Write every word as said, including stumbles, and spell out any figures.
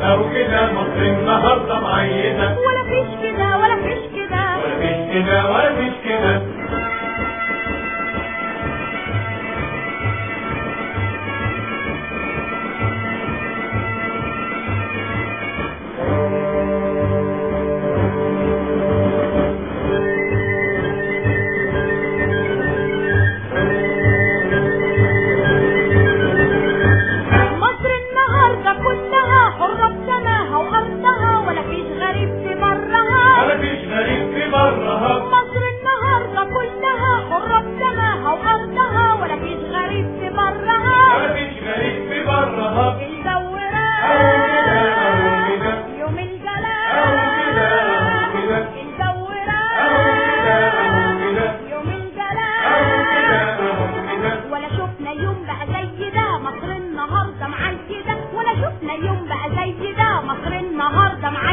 أو كده مصر النهارده معيدة. ولا فيش كده ولا فيش كده ولا فيش كده ولا فيش كده. مصر النهارده كلها حرة بسماها وأرضها ولا فيش غريب في برها. ولا فيش غريب في برها. الجو رايق يوم الجلال. الجو رايق يوم الجلال. ولا شفنا يوم بقى زي ده مصر النهارده معايدة. ولا شفنا يوم بقى زي ده مصر النهارده معايدة.